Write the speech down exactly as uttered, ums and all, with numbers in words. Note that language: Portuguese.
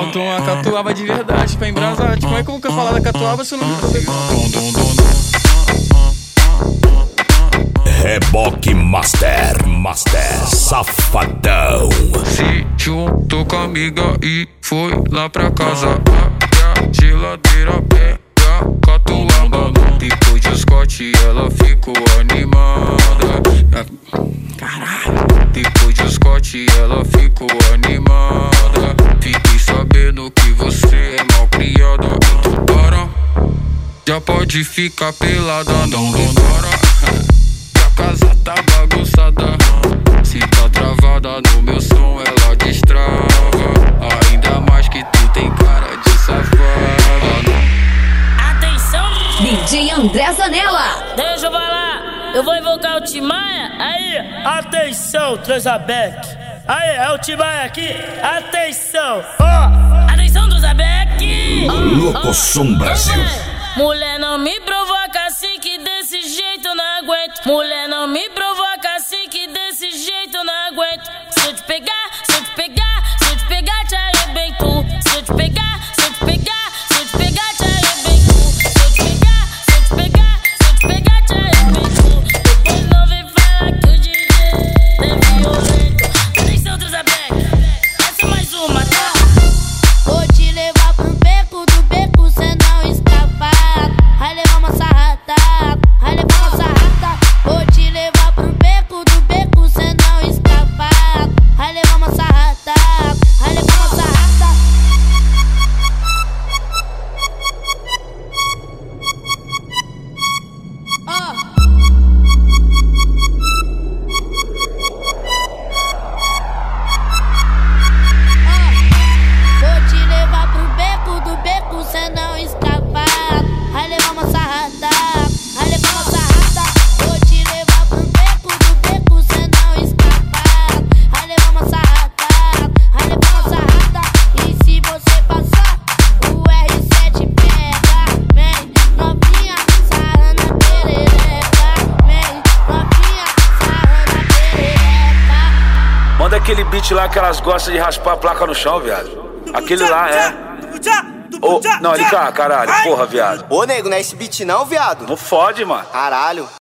Falta uma catuaba de verdade pra embrasar. Como é que eu vou falar da catuaba se eu não me Reboque Master, Master Safadão. Se juntou com a amiga e foi lá pra casa. Abre a geladeira, pega a catuaba. Depois de Scott ela ficou animada. Caralho. Depois de Scott ela ficou animada. Fiquei sabendo que você é mal criada. Então para, já pode ficar pelada. Não demora, que a casa tá bagunçada. Se tá travada no meu som ela destrava. Ainda mais que tu tem cara de safada. Atenção, D J André Zanella. deixa eu falar. Eu vou invocar o Timaya. Aí, atenção, Transabec. Aí, é o Timaya aqui. Atenção, ó. Oh. Atenção, Transabec. Locosom Brasil. Mulher, não me provoca assim que desse jeito eu não aguento. Mulher, não me provoca assim que desse jeito eu não aguento. Se eu te pegar, se eu te pegar, se eu te pegar, te arrebento. Se eu te pegar, se eu te pegar, se eu te pegar, te arrebento. Se eu te pegar, se eu te pegar, se eu te pegar, te arrebento. Depois não vem falar que o D J é violento. Atenção, Transabec, essa é mais uma, tá? Vou te levar pro beco, do beco cê não escapa. Vai levar uma sarrada, vai levar uma sarrada. Vou te levar pro beco, do beco cê não escapa. Vai levar uma sarrada, vai levar uma sarrada. Ó. Vou te levar pro beco, do beco cê não escapa. Vai levar uma sarrada, vai levar uma sarrada. Vou te levar pro beco, do beco cê não escapa. Vai levar uma sarrada, vai levar uma sarrada. E se você passar, o R sete pega. Vem, novinha, sarra na perereca. Vem, novinha, sarra na perereca. Manda aquele beat lá que elas gostam de raspar a placa no chão, viado. Aquele lá é. Ô, não, ele cá, caralho, porra, viado. Ô, nego, não é esse beat não, viado? Não fode, mano. Caralho.